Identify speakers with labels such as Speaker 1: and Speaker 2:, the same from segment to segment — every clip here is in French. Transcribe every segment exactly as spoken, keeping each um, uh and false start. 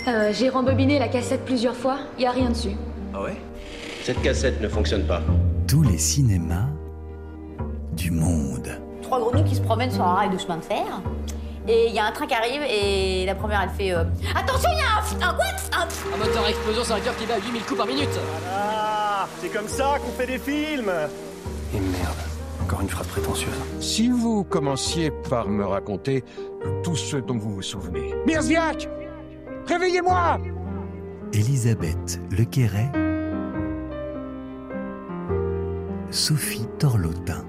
Speaker 1: Euh, j'ai rembobiné la cassette plusieurs fois, y a rien dessus.
Speaker 2: Ah ouais? Cette cassette ne fonctionne pas.
Speaker 3: Tous les cinémas du monde.
Speaker 4: Trois grenouilles qui se promènent sur un rail de chemin de fer. Et il y a un train qui arrive et la première elle fait euh, attention, il y a un, un what un...
Speaker 5: un moteur à explosion sur un cœur qui bat à huit mille coups par minute.
Speaker 6: Voilà, c'est comme ça qu'on fait des films.
Speaker 2: Et merde, encore une phrase prétentieuse.
Speaker 7: Si vous commenciez par me raconter tout ce dont vous vous souvenez. Mirziak, réveillez-moi!
Speaker 3: Elisabeth Lequéret, Sophie Torlotin.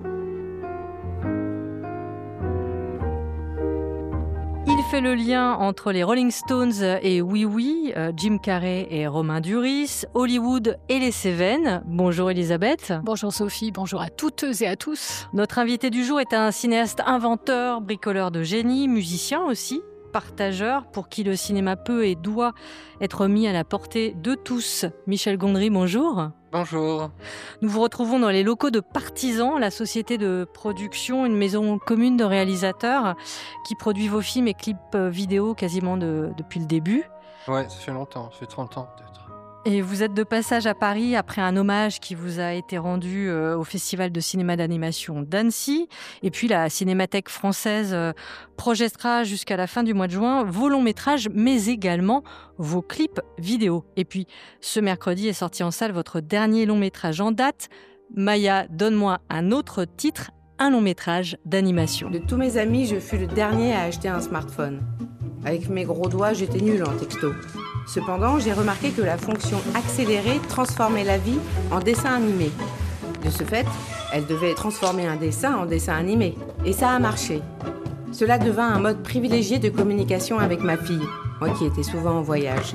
Speaker 8: Il fait le lien entre les Rolling Stones et Oui Oui, euh, Jim Carrey et Romain Duris, Hollywood et les Cévennes. Bonjour Elisabeth.
Speaker 9: Bonjour Sophie, bonjour à toutes et à tous.
Speaker 8: Notre invité du jour est un cinéaste inventeur, bricoleur de génie, musicien aussi, partageur pour qui le cinéma peut et doit être mis à la portée de tous. Michel Gondry, bonjour.
Speaker 10: Bonjour.
Speaker 8: Nous vous retrouvons dans les locaux de Partisan, la société de production, une maison commune de réalisateurs qui produit vos films et clips vidéo quasiment de, depuis le début.
Speaker 10: Ouais, ça fait longtemps, ça fait trente ans peut-être.
Speaker 8: Et vous êtes de passage à Paris après un hommage qui vous a été rendu euh, au Festival de cinéma d'animation d'Annecy. Et puis la Cinémathèque française euh, projettera jusqu'à la fin du mois de juin vos longs métrages, mais également vos clips vidéo. Et puis ce mercredi est sorti en salle votre dernier long métrage en date. Maya, donne-moi un autre titre, un long métrage d'animation.
Speaker 11: De tous mes amis, je fus le dernier à acheter un smartphone. Avec mes gros doigts, j'étais nulle en texto. Cependant, j'ai remarqué que la fonction accélérée transformait la vie en dessin animé. De ce fait, elle devait transformer un dessin en dessin animé. Et ça a marché. Cela devint un mode privilégié de communication avec ma fille, moi qui étais souvent en voyage.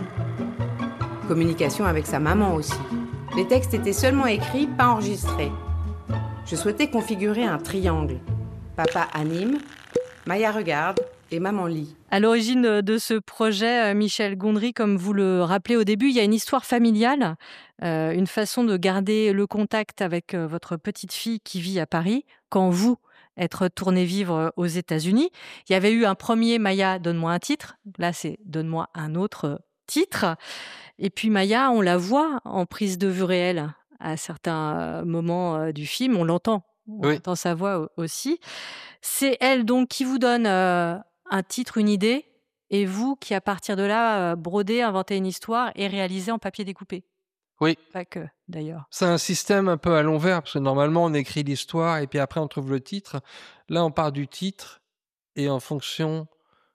Speaker 11: Communication avec sa maman aussi. Les textes étaient seulement écrits, pas enregistrés. Je souhaitais configurer un triangle. Papa anime, Maya regarde et maman lit.
Speaker 8: À l'origine de ce projet, Michel Gondry, comme vous le rappelez au début, il y a une histoire familiale, euh, une façon de garder le contact avec votre petite fille qui vit à Paris, quand vous êtes retourné vivre aux États-Unis. Il y avait eu un premier Maya, donne-moi un titre. Là, c'est donne-moi un autre titre. Et puis Maya, on la voit en prise de vue réelle à certains moments du film. On l'entend, on
Speaker 10: Oui.
Speaker 8: entend sa voix aussi. C'est elle donc qui vous donne euh, un titre, une idée, et vous qui, à partir de là, euh, brodez, inventez une histoire et réalisez en papier découpé.
Speaker 10: Oui.
Speaker 8: Pas que, d'ailleurs.
Speaker 10: C'est un système un peu à l'envers, parce que normalement, on écrit l'histoire et puis après, on trouve le titre. Là, on part du titre et en fonction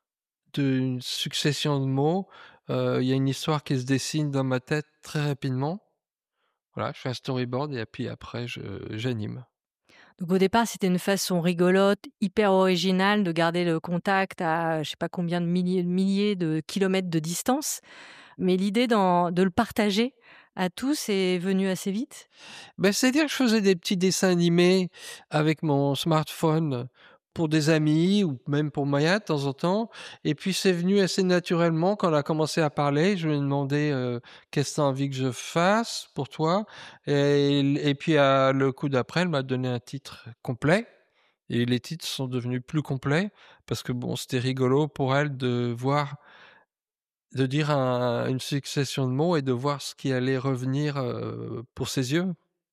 Speaker 10: d'une succession de mots, euh, il y a une histoire qui se dessine dans ma tête très rapidement. Voilà, je fais un storyboard et puis après, je, j'anime.
Speaker 8: Donc au départ, c'était une façon rigolote, hyper originale de garder le contact à je sais pas combien de milliers, milliers de kilomètres de distance. Mais l'idée d'en, de le partager à tous est venue assez vite.
Speaker 10: Ben, c'est-à-dire que je faisais des petits dessins animés avec mon smartphone pour des amis ou même pour Maya de temps en temps. Et puis c'est venu assez naturellement quand on a commencé à parler. Je lui ai demandé euh, qu'est-ce que tu as envie que je fasse pour toi. Et, et puis à, le coup d'après, elle m'a donné un titre complet. Et les titres sont devenus plus complets parce que bon, c'était rigolo pour elle de voir, de dire un, une succession de mots et de voir ce qui allait revenir euh, pour ses yeux.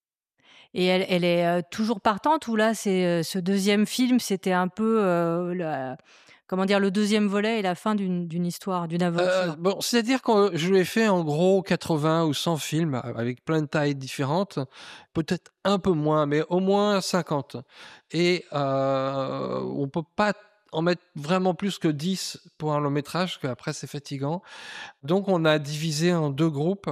Speaker 8: Et elle, elle est euh, toujours partante, ou là, c'est, euh, ce deuxième film, c'était un peu euh, la, comment dire, le deuxième volet et la fin d'une, d'une histoire, d'une aventure.
Speaker 10: Euh, bon, c'est-à-dire que je lui ai fait en gros quatre-vingts ou cent films avec plein de tailles différentes, peut-être un peu moins, mais au moins cinquante. Et euh, on peut pas en mettre vraiment plus que dix pour un long métrage, parce qu'après c'est fatigant. Donc on a divisé en deux groupes.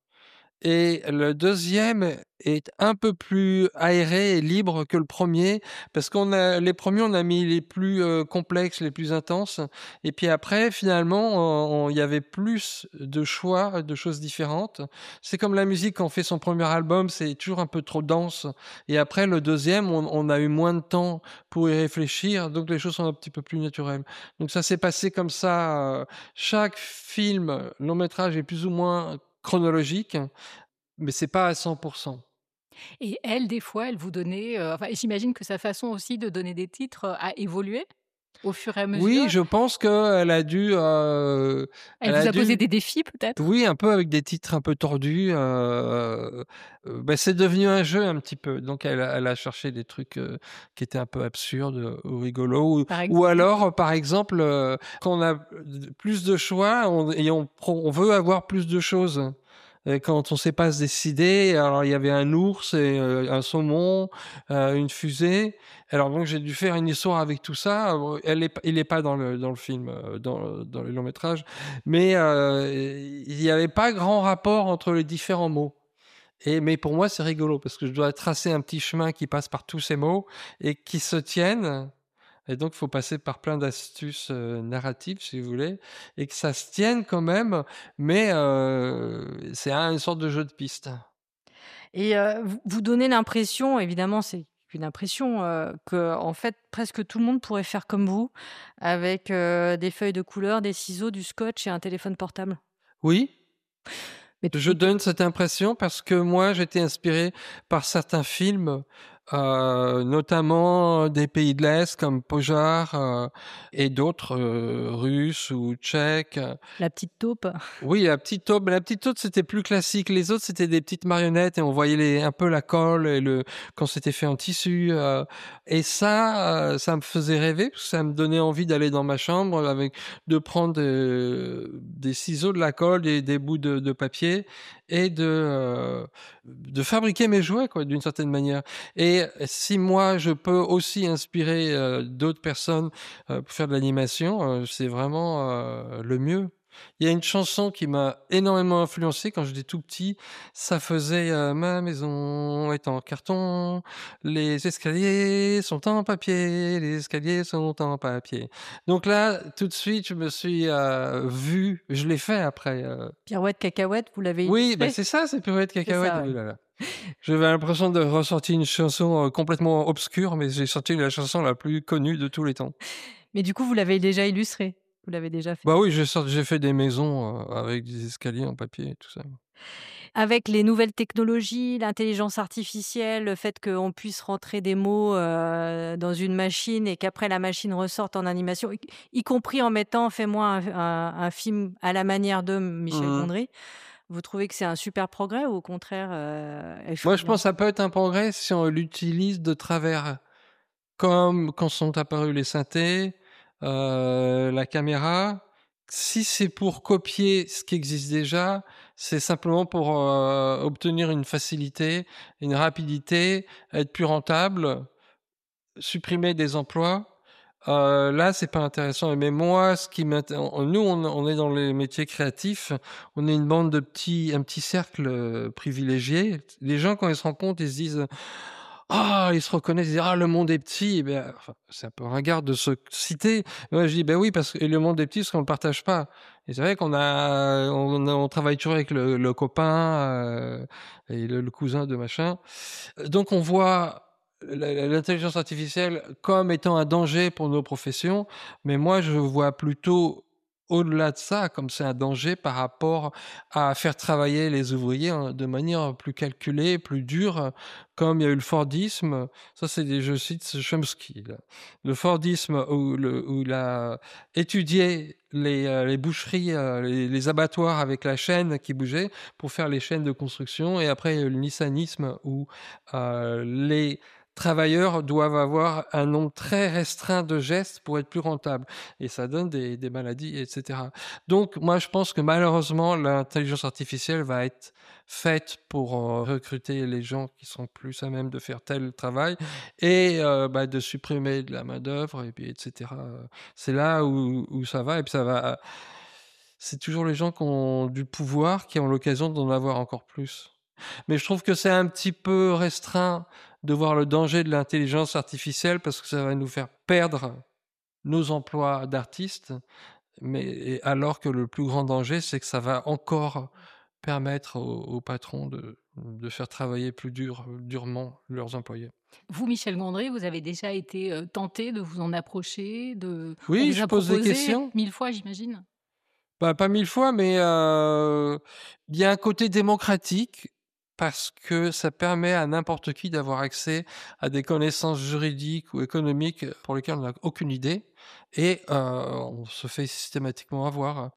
Speaker 10: Et le deuxième est un peu plus aéré et libre que le premier, parce qu'on a les premiers, on a mis les plus euh, complexes, les plus intenses, et puis après, finalement, il y avait plus de choix, de choses différentes. C'est comme la musique, quand on fait son premier album, c'est toujours un peu trop dense, et après, le deuxième, on, on a eu moins de temps pour y réfléchir, donc les choses sont un petit peu plus naturelles. Donc ça s'est passé comme ça. Chaque film, long métrage est plus ou moins chronologique, mais c'est pas à cent pour cent.
Speaker 9: Et elle, des fois, elle vous donnait... euh, enfin, j'imagine que sa façon aussi de donner des titres euh, a évolué. au fur et à mesure?
Speaker 10: Oui, je pense qu'elle a dû... euh,
Speaker 9: Elle
Speaker 10: elle
Speaker 9: vous
Speaker 10: a
Speaker 9: a
Speaker 10: dû...
Speaker 9: posé des défis, peut-être?
Speaker 10: Oui, un peu avec des titres un peu tordus. euh, euh, ben, c'est devenu un jeu un petit peu. Donc elle, a- elle a cherché des trucs euh, qui étaient un peu absurdes ou rigolos. Ou,
Speaker 9: Par
Speaker 10: ou
Speaker 9: exemple?
Speaker 10: alors, par exemple, euh, quand on a plus de choix on, et on, pro- on veut avoir plus de choses. Et quand on ne sait pas se décider, alors il y avait un ours et euh, un saumon, euh, une fusée. Alors donc j'ai dû faire une histoire avec tout ça. Euh, Elle est, il n'est pas dans le dans le film, euh, dans dans le long métrage, mais euh, il n'y avait pas grand rapport entre les différents mots. Et mais pour moi c'est rigolo parce que je dois tracer un petit chemin qui passe par tous ces mots et qui se tiennent. Et donc, il faut passer par plein d'astuces euh, narratives, si vous voulez, et que ça se tienne quand même, mais euh, c'est un- une sorte de jeu de piste.
Speaker 8: Et euh, vous, vous donnez l'impression, évidemment, c'est une impression, euh, que en fait, presque tout le monde pourrait faire comme vous, avec euh, des feuilles de couleur, des ciseaux, du scotch et un téléphone portable.
Speaker 10: Oui,
Speaker 8: Mais
Speaker 10: je donne cette impression parce que moi, j'étais inspiré par certains films, euh, notamment des pays de l'Est comme Pojar euh, et d'autres euh, russes ou tchèques.
Speaker 8: La petite taupe.
Speaker 10: Oui, la petite taupe. La petite taupe, c'était plus classique. Les autres, c'était des petites marionnettes et on voyait les, un peu la colle et le quand c'était fait en tissu. euh, et ça, euh, ça me faisait rêver parce que ça me donnait envie d'aller dans ma chambre avec de prendre euh, des ciseaux, de la colle et des bouts de, de papier et de euh, de fabriquer mes jouets, quoi, d'une certaine manière. Et si moi, je peux aussi inspirer euh, d'autres personnes euh, pour faire de l'animation, euh, c'est vraiment euh, le mieux. Il y a une chanson qui m'a énormément influencé quand j'étais tout petit. Ça faisait euh, Ma maison est en carton, les escaliers sont en papier, les escaliers sont en papier. Donc là, tout de suite, je me suis euh, vu, je l'ai fait après. euh.
Speaker 8: Pirouette, cacahuète, vous l'avez
Speaker 10: Oui,
Speaker 8: illustré?
Speaker 10: bah c'est ça, c'est Pirouette Cacahuète.
Speaker 8: ça, ouais.
Speaker 10: Oh là là. J'avais l'impression de ressortir une chanson euh, complètement obscure, mais j'ai sorti la chanson la plus connue de tous les temps.
Speaker 8: Mais du coup, vous l'avez déjà illustré? Vous l'avez déjà fait?
Speaker 10: Bah oui, j'ai sorti- j'ai fait des maisons euh, avec des escaliers en papier et tout ça.
Speaker 8: Avec les nouvelles technologies, l'intelligence artificielle, le fait qu'on puisse rentrer des mots euh, dans une machine et qu'après la machine ressorte en animation, y, y compris en mettant Fais-moi un, un- un film à la manière de Michel
Speaker 10: Mhm.
Speaker 8: Gondry, vous trouvez que c'est un super progrès ou au contraire euh,
Speaker 10: Moi, je
Speaker 8: effrayant?
Speaker 10: pense que ça peut être un progrès si on l'utilise de travers. Comme quand sont apparus les synthés, euh, la caméra. Si c'est pour copier ce qui existe déjà, c'est simplement pour euh, obtenir une facilité, une rapidité, être plus rentable, supprimer des emplois. Euh, là, c'est pas intéressant. Mais moi, ce qui m'intéresse, nous, on, on est dans les métiers créatifs. On est une bande de petits, un petit cercle euh, privilégié. Les gens, quand ils se rendent compte, ils se disent, ah, ils se reconnaissent, ils disent, ah, le monde est petit. Eh bien, enfin, c'est un peu ringard de se citer. Et moi, je dis, ben oui, parce que le monde est petit, parce qu'on le partage pas. Et c'est vrai qu'on a, on, on travaille toujours avec le, le copain euh, et le, le cousin de machin. Donc, on voit l'intelligence artificielle comme étant un danger pour nos professions, mais moi je vois plutôt au-delà de ça, comme c'est un danger par rapport à faire travailler les ouvriers de manière plus calculée, plus dure, comme il y a eu le Fordisme. Ça, c'est des, je cite Chomsky. Là. Le Fordisme où, le, où il a étudié les, euh, les boucheries, euh, les, les abattoirs avec la chaîne qui bougeait pour faire les chaînes de construction. Et après, il y a eu le Nissanisme où euh, les travailleurs doivent avoir un nombre très restreint de gestes pour être plus rentables. Et ça donne des, des maladies, et cetera. Donc, moi, je pense que malheureusement, l'intelligence artificielle va être faite pour euh, recruter les gens qui sont plus à même de faire tel travail et euh, bah, de supprimer de la main-d'œuvre, et puis, et cetera. C'est là où, où ça va, et puis ça va. C'est toujours les gens qui ont du pouvoir qui ont l'occasion d'en avoir encore plus. Mais je trouve que c'est un petit peu restreint de voir le danger de l'intelligence artificielle parce que ça va nous faire perdre nos emplois d'artistes, mais alors que le plus grand danger, c'est que ça va encore permettre aux, aux patrons de, de faire travailler plus dur, durement leurs employés.
Speaker 9: Vous, Michel Gondry, vous avez déjà été euh, tenté de vous en approcher, de...
Speaker 10: Oui,
Speaker 9: On vous
Speaker 10: je
Speaker 9: a
Speaker 10: pose des
Speaker 9: proposé
Speaker 10: questions.
Speaker 9: Mille fois, j'imagine.
Speaker 10: Bah, pas mille fois, mais euh, il y a un côté démocratique parce que ça permet à n'importe qui d'avoir accès à des connaissances juridiques ou économiques pour lesquelles on n'a aucune idée, et euh, on se fait systématiquement avoir.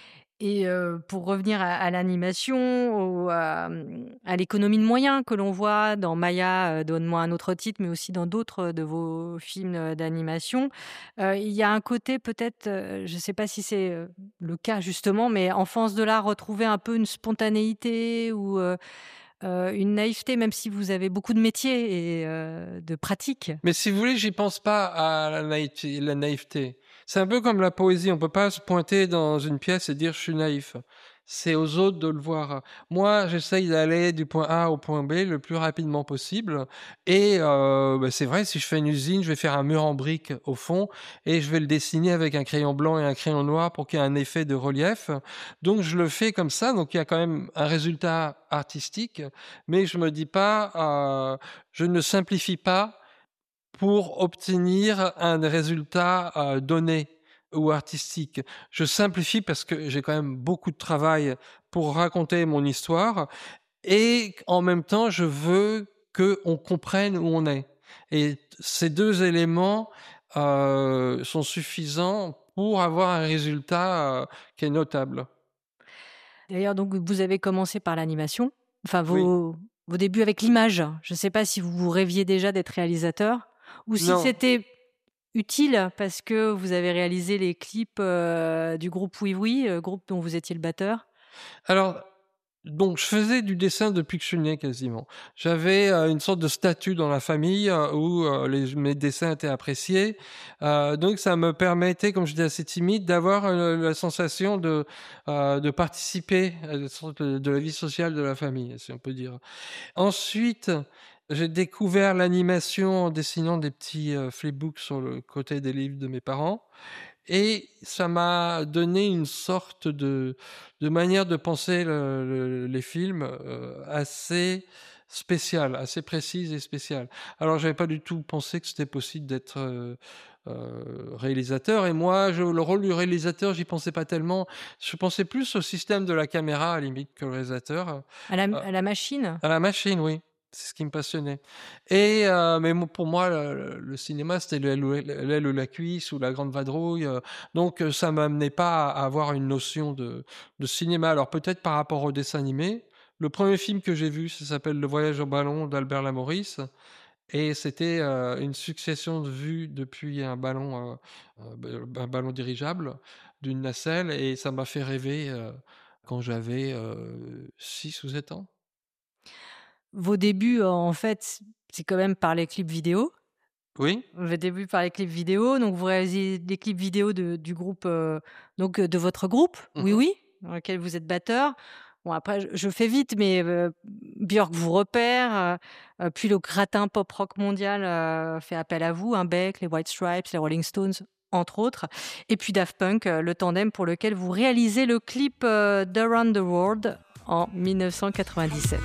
Speaker 8: Et euh, pour revenir à, à l'animation, au, à, à l'économie de moyens que l'on voit dans Maya, euh, Donne-moi un autre titre, mais aussi dans d'autres de vos films d'animation, euh, il y a un côté peut-être, euh, je ne sais pas si c'est euh, le cas justement, mais en France de l'art, retrouver un peu une spontanéité ou euh, euh, une naïveté, même si vous avez beaucoup de métiers et euh, de pratiques.
Speaker 10: Mais si vous voulez, j'y pense pas à la naïveté. La naïveté. C'est un peu comme la poésie. On peut pas se pointer dans une pièce et dire je suis naïf. C'est aux autres de le voir. Moi, j'essaye d'aller du point A au point B le plus rapidement possible. Et euh, bah c'est vrai, si je fais une usine, je vais faire un mur en briques au fond et je vais le dessiner avec un crayon blanc et un crayon noir pour qu'il y ait un effet de relief. Donc, je le fais comme ça. Donc, il y a quand même un résultat artistique. Mais je me dis pas, euh, je ne simplifie pas pour obtenir un résultat euh, donné ou artistique. Je simplifie parce que j'ai quand même beaucoup de travail pour raconter mon histoire et en même temps, je veux qu'on comprenne où on est. Et ces deux éléments euh, sont suffisants pour avoir un résultat euh, qui est notable.
Speaker 8: D'ailleurs, donc, vous avez commencé par l'animation, enfin vos, oui. vos débuts avec l'image. Je ne sais pas si vous rêviez déjà d'être réalisateur ou si non. C'était utile parce que vous avez réalisé les clips euh, du groupe Oui Oui, euh, groupe dont vous étiez le batteur.
Speaker 10: Alors, donc je faisais du dessin depuis que je suis né quasiment. J'avais euh, une sorte de statut dans la famille euh, où euh, les, mes dessins étaient appréciés. Euh, donc ça me permettait, comme je dis assez timide, d'avoir euh, la sensation de, euh, de participer à la sorte de, de la vie sociale de la famille, si on peut dire. Ensuite, j'ai découvert l'animation en dessinant des petits euh, flipbooks sur le côté des livres de mes parents. Et ça m'a donné une sorte de, de manière de penser le, le, les films euh, assez spéciale, assez précise et spéciale. Alors, j'avais pas du tout pensé que c'était possible d'être euh, euh, réalisateur. Et moi, je, le rôle du réalisateur, j'y pensais pas tellement. Je pensais plus au système de la caméra, à la limite, que le réalisateur.
Speaker 8: À la, euh, à la machine ?
Speaker 10: À la machine, oui. C'est ce qui me passionnait. Et euh, mais pour moi, le, le cinéma, c'était l'aile ou la cuisse ou la grande vadrouille. Euh, donc, ça m'amenait pas à avoir une notion de, de cinéma. Alors, peut-être par rapport au dessin animé. Le premier film que j'ai vu, ça s'appelle Le Voyage au ballon d'Albert Lamoris. Et c'était euh, une succession de vues depuis un ballon, euh, un ballon dirigeable d'une nacelle. Et ça m'a fait rêver euh, quand j'avais euh, six ou sept ans.
Speaker 8: Vos débuts, en fait, c'est quand même par les clips vidéo.
Speaker 10: Oui.
Speaker 8: Vos débuts par les clips vidéo. Donc, vous réalisez des clips vidéo de, du groupe, euh, donc de votre groupe, mm-hmm. Oui Oui, dans lequel vous êtes batteur. Bon, après, je, je fais vite, mais euh, Björk vous repère. Euh, puis le gratin pop-rock mondial euh, fait appel à vous. Un Beck, les White Stripes, les Rolling Stones, entre autres. Et puis Daft Punk, euh, le tandem pour lequel vous réalisez le clip euh, d'Around the World en dix-neuf cent quatre-vingt-dix-sept.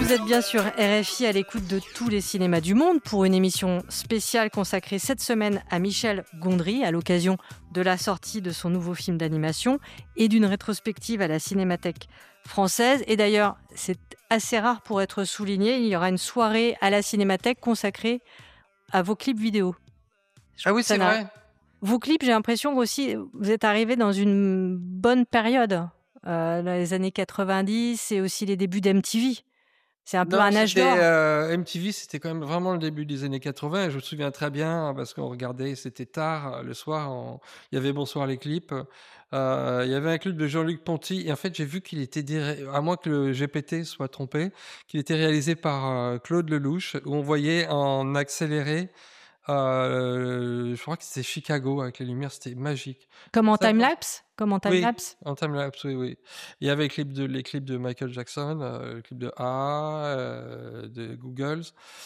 Speaker 8: Vous êtes bien sur R F I à l'écoute de tous les cinémas du monde pour une émission spéciale consacrée cette semaine à Michel Gondry à l'occasion de la sortie de son nouveau film d'animation et d'une rétrospective à la Cinémathèque française. Et d'ailleurs, c'est assez rare pour être souligné, il y aura une soirée à la Cinémathèque consacrée à vos clips vidéo.
Speaker 10: Ah oui, c'est vrai.
Speaker 8: Vos clips, j'ai l'impression que aussi vous êtes arrivés dans une bonne période, euh, dans les années quatre-vingt-dix et aussi les débuts d'M T V. C'est un peu
Speaker 10: Non,
Speaker 8: un âge
Speaker 10: c'était,
Speaker 8: d'or.
Speaker 10: euh, M T V, c'était quand même vraiment le début des années quatre-vingts. Et je me souviens très bien parce qu'on regardait, c'était tard le soir. on- Il y avait Bonsoir les clips. Euh, il y avait un clip de Jean-Luc Ponty. Et en fait, j'ai vu qu'il était, diré- à moins que le G P T soit trompé, qu'il était réalisé par euh, Claude Lelouch, où on voyait en accéléré. Euh, je crois que c'était Chicago avec les lumières, c'était magique.
Speaker 8: Comme en
Speaker 10: Ça,
Speaker 8: time-lapse Comme en
Speaker 10: oui,
Speaker 8: time-lapse
Speaker 10: en timelapse, oui, oui. Il y avait les clips de, les clips de Michael Jackson, euh, le clip de A, euh, de Googles.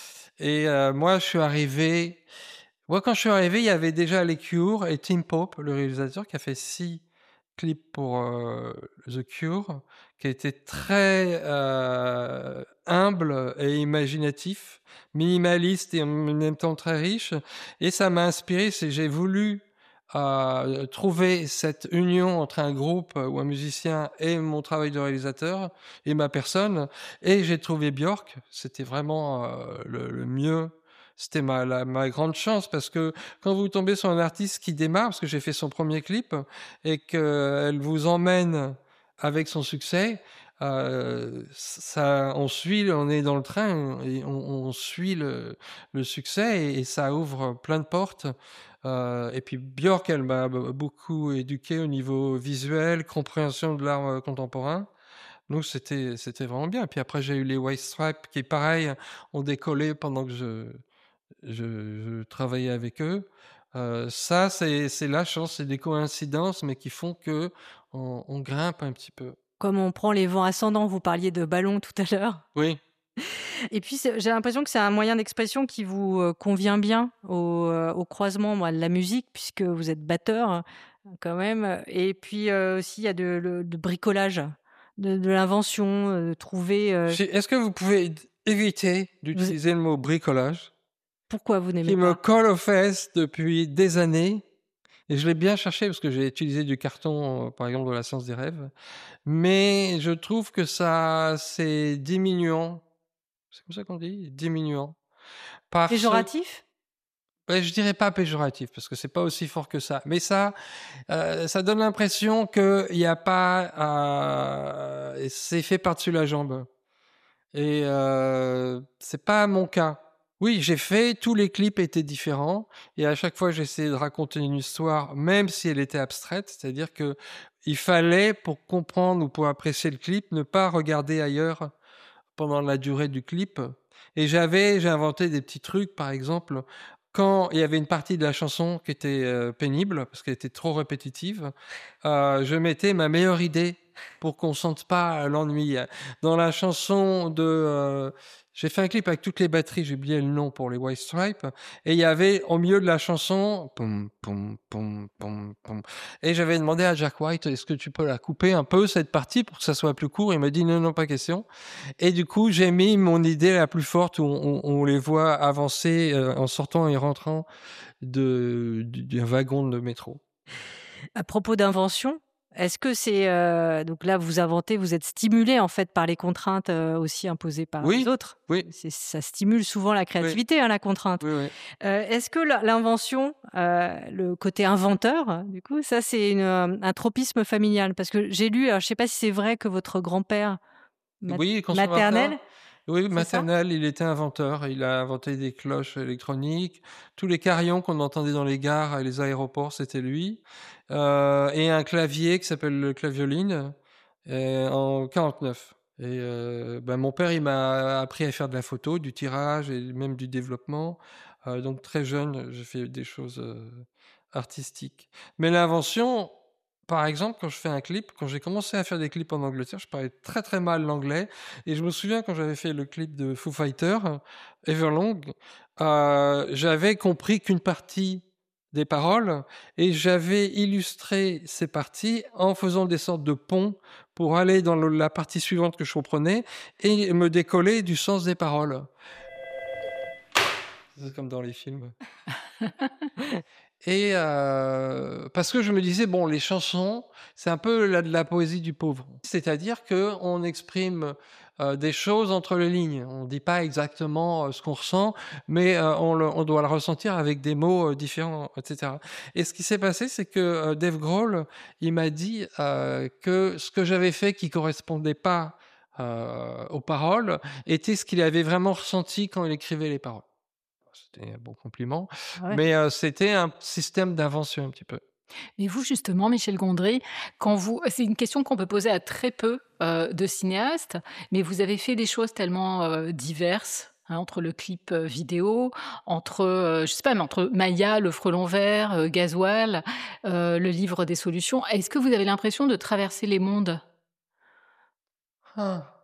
Speaker 10: Et euh, moi, je suis arrivé. Moi, quand je suis arrivé, il y avait déjà les Cure et Tim Pope, le réalisateur, qui a fait six clips pour euh, The Cure, qui a été très euh, humble et imaginatif, minimaliste et en même temps très riche. Et ça m'a inspiré, c'est j'ai voulu euh, trouver cette union entre un groupe ou un musicien et mon travail de réalisateur et ma personne. Et j'ai trouvé Björk, c'était vraiment euh, le, le mieux. C'était ma, la- ma grande chance parce que quand vous tombez sur un artiste qui démarre, parce que j'ai fait son premier clip, et qu'elle vous emmène avec son succès, euh, ça, on suit, on est dans le train et on, on suit le, le succès et, et ça ouvre plein de portes. Euh, et puis Björk, elle m'a b- beaucoup éduqué au niveau visuel, compréhension de l'art euh, contemporain. Donc c'était c'était vraiment bien. Puis après j'ai eu les White Stripes qui pareil ont décollé pendant que je je, je travaillais avec eux. Euh, ça c'est c'est la chance, c'est des coïncidences, mais qui font que on, on grimpe un petit peu.
Speaker 8: Comme on prend les vents ascendants, vous parliez de ballon tout à l'heure.
Speaker 10: Oui.
Speaker 8: Et puis, c'est- j'ai l'impression que c'est un moyen d'expression qui vous euh, convient bien au, euh, au croisement moi, de la musique, puisque vous êtes batteur euh, quand même. Et puis euh, aussi, il y a de, le- de bricolage, de, de l'invention, euh, de trouver... euh,
Speaker 10: J'ai- Est-ce que vous pouvez d- éviter d'utiliser le mot bricolage
Speaker 8: Pourquoi vous n'aimez
Speaker 10: qui me
Speaker 8: pas
Speaker 10: colle aux fesses depuis des années? Et je l'ai bien cherché parce que j'ai utilisé du carton, euh, par exemple, de la science des rêves. Mais je trouve que ça, c'est diminuant. C'est comme ça qu'on dit? Diminuant. Parce...
Speaker 8: Péjoratif
Speaker 10: Ouais, je dirais pas péjoratif parce que c'est pas aussi fort que ça. Mais ça, euh, ça donne l'impression qu'il n'y a pas, euh, c'est fait par-dessus la jambe. Et euh, c'est pas mon cas. Oui, j'ai fait, tous les clips étaient différents et à chaque fois j'essayais de raconter une histoire, même si elle était abstraite, c'est-à-dire que il fallait, pour comprendre ou pour apprécier le clip, ne pas regarder ailleurs pendant la durée du clip. Et j'avais, j'ai inventé des petits trucs, par exemple, quand il y avait une partie de la chanson qui était euh, pénible, parce qu'elle était trop répétitive, euh, je mettais ma meilleure idée pour qu'on sente pas l'ennui. Dans la chanson de... euh, j'ai fait un clip avec toutes les batteries, j'ai oublié le nom pour les White Stripes, et il y avait au milieu de la chanson, poum, poum, poum, poum, poum, et j'avais demandé à Jack White, est-ce que tu peux la couper un peu cette partie pour que ça soit plus court? Il m'a dit non, non, pas question. Et du coup, j'ai mis mon idée la plus forte où on, on les voit avancer euh, en sortant et rentrant de, du- d'un wagon de métro.
Speaker 8: À propos d'invention, est-ce que c'est... euh, donc là, vous inventez, vous êtes stimulé en fait par les contraintes euh, aussi imposées par
Speaker 10: Oui,
Speaker 8: les autres.
Speaker 10: oui.
Speaker 8: C'est- Ça stimule souvent la créativité, hein, la contrainte.
Speaker 10: Oui, oui.
Speaker 8: Euh, est-ce que la- l'invention, euh, le côté inventeur, du coup, ça c'est une, euh, un tropisme familial? Parce que j'ai lu, alors, je ne sais pas si c'est vrai que votre grand-père mat-
Speaker 10: Oui, consommateur.
Speaker 8: maternel,
Speaker 10: Oui,
Speaker 8: c'est ça?
Speaker 10: maternel, il était inventeur. Il a inventé des cloches électroniques. Tous les carillons qu'on entendait dans les gares et les aéroports, c'était lui. Euh, et un clavier qui s'appelle le clavioline euh, en quarante-neuf. Et euh, ben, mon père, il m'a appris à faire de la photo, du tirage et même du développement. Euh, donc très jeune, j'ai fait des choses euh, artistiques. Mais l'invention, par exemple, quand je fais un clip, quand j'ai commencé à faire des clips en Angleterre, je parlais très très mal l'anglais. Et je me souviens quand j'avais fait le clip de Foo Fighters, Everlong, euh, j'avais compris qu'une partie des paroles et j'avais illustré ces parties en faisant des sortes de ponts pour aller dans le, la partie suivante que je comprenais et me décoller du sens des paroles. C'est comme dans les films. Et euh, parce que je me disais, bon, les chansons, c'est un peu la, de la poésie du pauvre. C'est-à-dire qu'on exprime euh, des choses entre les lignes. On ne dit pas exactement euh, ce qu'on ressent, mais euh, on, le, on doit le ressentir avec des mots euh, différents, et cetera. Et ce qui s'est passé, c'est que euh, Dave Grohl, il m'a dit euh, que ce que j'avais fait qui correspondait pas euh, aux paroles était ce qu'il avait vraiment ressenti quand il écrivait les paroles. C'était un bon compliment,
Speaker 9: Ouais.
Speaker 10: mais euh, c'était un système d'invention un petit peu.
Speaker 9: Mais vous, justement, Michel Gondry, quand vous, c'est une question qu'on peut poser à très peu euh, de cinéastes, mais vous avez fait des choses tellement euh, diverses, hein, entre le clip euh, vidéo, entre, euh, je sais pas, mais entre Maya, le frelon vert, euh, Gasoil, euh, le livre des solutions. Est-ce que vous avez l'impression de traverser les mondes?
Speaker 10: Ah.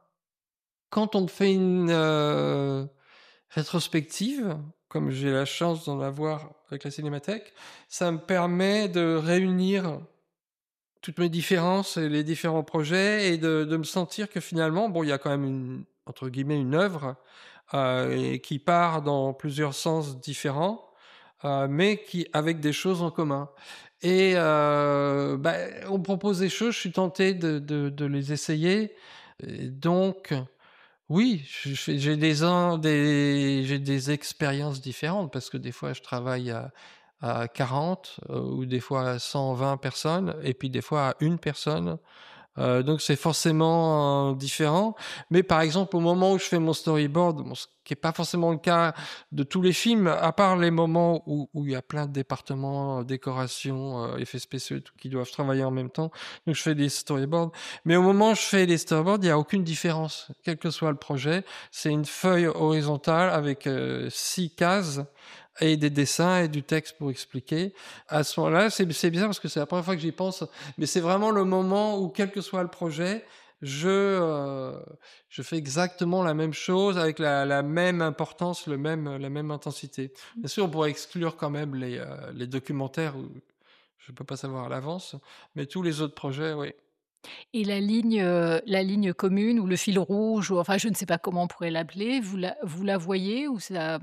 Speaker 10: Quand on fait une euh, rétrospective, comme j'ai la chance d'en avoir avec la Cinémathèque, ça me permet de réunir toutes mes différences et les différents projets et de, de me sentir que finalement, bon, il y a quand même une, entre guillemets, une œuvre euh, et qui part dans plusieurs sens différents, euh, mais qui avec des choses en commun. Et euh, bah, on propose des choses, je suis tenté de, de, de les essayer. Et donc, oui, je fais- j'ai des, en- des, j'ai des expériences différentes parce que des fois je travaille à, à quarante euh, ou des fois à cent vingt personnes et puis des fois à une personne. Euh, donc c'est forcément euh, différent. Mais par exemple, au moment où je fais mon storyboard, bon, ce qui n'est pas forcément le cas de tous les films, à part les moments où, où il y a plein de départements, euh, décoration, euh, effets spéciaux, tout, qui doivent travailler en même temps. Donc je fais des storyboards. Mais au moment où je fais les storyboards, il n'y a aucune différence, quel que soit le projet. C'est une feuille horizontale avec euh, six cases et des dessins et du texte pour expliquer. À ce moment-là, c'est, c'est bizarre parce que c'est la première fois que j'y pense, mais c'est vraiment le moment où, quel que soit le projet, je, euh, je fais exactement la même chose avec la, la même importance, le même, la même intensité. Bien sûr, on pourrait exclure quand même les, euh, les documentaires où je ne peux pas savoir à l'avance, mais tous les autres projets, oui.
Speaker 9: Et la ligne, euh, la ligne commune ou le fil rouge, ou enfin je ne sais pas comment on pourrait l'appeler, vous la, vous la voyez ou ça,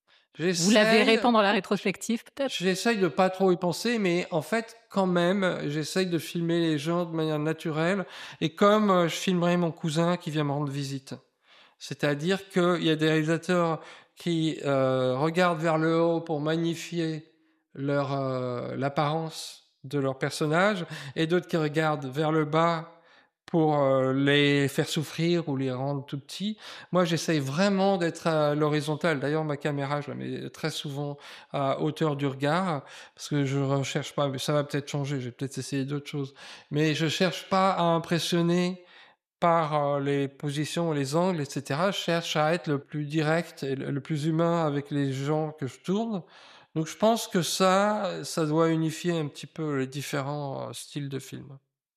Speaker 9: vous la verrez
Speaker 10: J'essaye,
Speaker 9: pendant la rétrospective peut-être?
Speaker 10: j'essaye de pas trop y penser, mais en fait, quand même, j'essaye de filmer les gens de manière naturelle, et comme euh, je filmerai mon cousin qui vient me rendre visite. C'est-à-dire qu'il y a des réalisateurs qui euh, regardent vers le haut pour magnifier leur euh, l'apparence de leur personnage, et d'autres qui regardent vers le bas pour euh, les faire souffrir ou les rendre tout petits. Moi, j'essaye vraiment d'être à l'horizontale. D'ailleurs, ma caméra, je la mets très souvent à hauteur du regard, parce que je recherche pas, mais ça va peut-être changer, je vais peut-être essayer d'autres choses. Mais je cherche pas à impressionner par euh, les positions, les angles, et cetera. Je cherche à être le plus direct et le le plus humain avec les gens que je tourne. Donc je pense que ça, ça doit unifier un petit peu les différents euh, styles de films.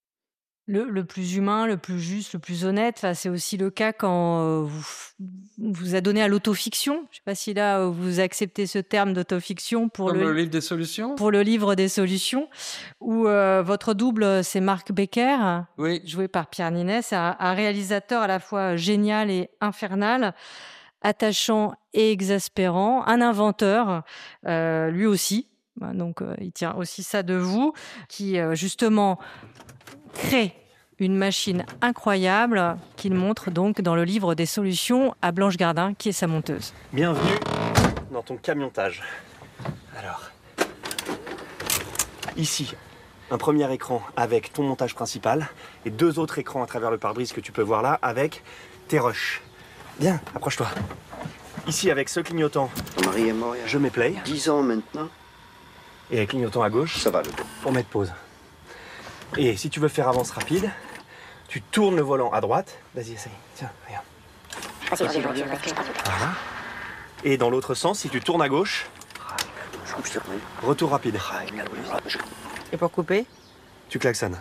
Speaker 8: Le, le plus humain, le plus juste, le plus honnête, enfin, c'est aussi le cas quand euh, vous f- vous adonnez à l'autofiction. Je ne sais pas si là euh, vous acceptez ce terme d'autofiction pour
Speaker 10: Comme le
Speaker 8: le,
Speaker 10: livre des solutions.
Speaker 8: pour le livre des solutions, où euh, votre double, c'est Marc Becker,
Speaker 10: Oui.
Speaker 8: joué par Pierre Niney. C'est un, un réalisateur à la fois génial et infernal, attachant et exaspérant, un inventeur, euh, lui aussi. Donc, euh, il tient aussi ça de vous, qui euh, justement crée une machine incroyable qu'il montre donc dans le livre des solutions à Blanche Gardin, qui est sa monteuse.
Speaker 6: Bienvenue dans ton camiontage. Alors, ici, un premier écran avec ton montage principal et deux autres écrans à travers le pare-brise que tu peux voir là avec tes rushs. Bien, approche-toi. Ici, avec ce clignotant,
Speaker 12: Ton mari est mort il y a
Speaker 6: je mets play.
Speaker 12: dix ans maintenant.
Speaker 6: Et avec clignotant à gauche,
Speaker 12: Ça va, le
Speaker 6: pour mettre pause. Et si tu veux faire avance rapide, tu tournes le volant à droite. Vas-y, essaye. Tiens, regarde. Voilà. Et dans l'autre sens, si tu tournes à gauche, retour rapide.
Speaker 11: Et pour couper?
Speaker 6: Tu klaxonnes.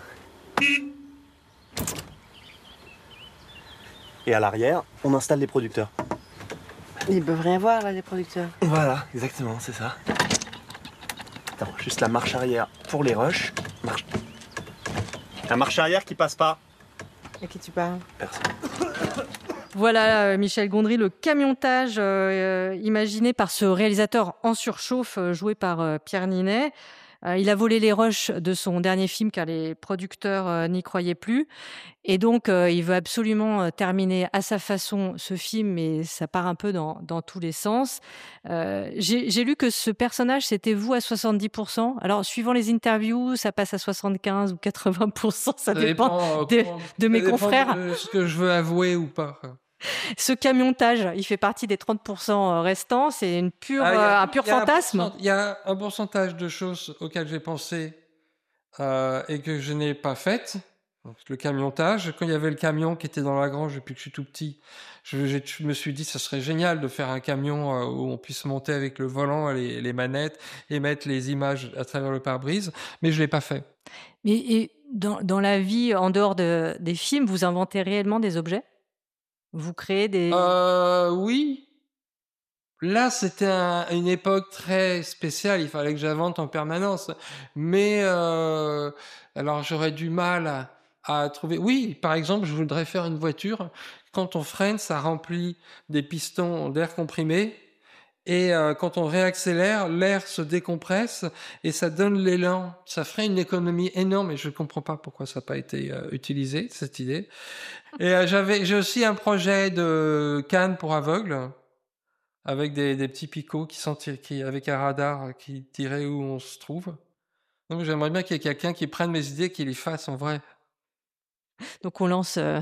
Speaker 6: Et à l'arrière, on installe les producteurs.
Speaker 11: Ils peuvent rien voir là, les producteurs.
Speaker 6: Voilà, exactement, c'est ça. Attends, juste la marche arrière pour les rushs. Marche. La marche arrière qui passe pas.
Speaker 11: À qui tu parles?
Speaker 6: Personne.
Speaker 8: Voilà, euh, Michel Gondry, le camiontage euh, imaginé par ce réalisateur en surchauffe, euh, joué par euh, Pierre Ninet. Euh, il a volé les rushs de son dernier film car les producteurs euh, n'y croyaient plus. Et donc, euh, il veut absolument euh, terminer à sa façon ce film, mais ça part un peu dans, dans tous les sens. Euh, j'ai, j'ai lu que ce personnage, c'était vous à soixante-dix pour cent. Alors, suivant les interviews, ça passe à soixante-quinze ou quatre-vingts pour cent. Ça, ça dépend, dépend de, de mes
Speaker 10: ça dépend
Speaker 8: confrères.
Speaker 10: De ce que je veux avouer ou pas.
Speaker 8: Ce camiontage, il fait partie des trente pour cent restants. C'est une pure,
Speaker 10: ah, a,
Speaker 8: euh, un pur fantasme.
Speaker 10: Il y a un pourcentage de choses auxquelles j'ai pensé euh, et que je n'ai pas faites. Donc, le camiontage, quand il y avait le camion qui était dans la grange depuis que je suis tout petit, je, je me suis dit que ça serait génial de faire un camion euh, où on puisse monter avec le volant, les, les manettes et mettre les images à travers le pare-brise, mais je l'ai pas fait.
Speaker 8: Mais et dans, dans la vie, en dehors de, des films, vous inventez réellement des objets? Vous créez des...
Speaker 10: Euh, oui. Là, c'était un, une époque très spéciale. Il fallait que j'invente en permanence. Mais euh, alors, j'aurais du mal à, à trouver... Oui, par exemple, je voudrais faire une voiture. Quand on freine, ça remplit des pistons d'air comprimé. Et euh, quand on réaccélère, l'air se décompresse et ça donne l'élan. Ça ferait une économie énorme et je ne comprends pas pourquoi ça n'a pas été euh, utilisé, cette idée. Et euh, j'avais, j'ai aussi un projet de canne pour aveugles avec des, des petits picots qui sont qui, avec un radar qui dirait où on se trouve. Donc j'aimerais bien qu'il y ait quelqu'un qui prenne mes idées et qui les fasse en vrai.
Speaker 8: Donc on lance, euh,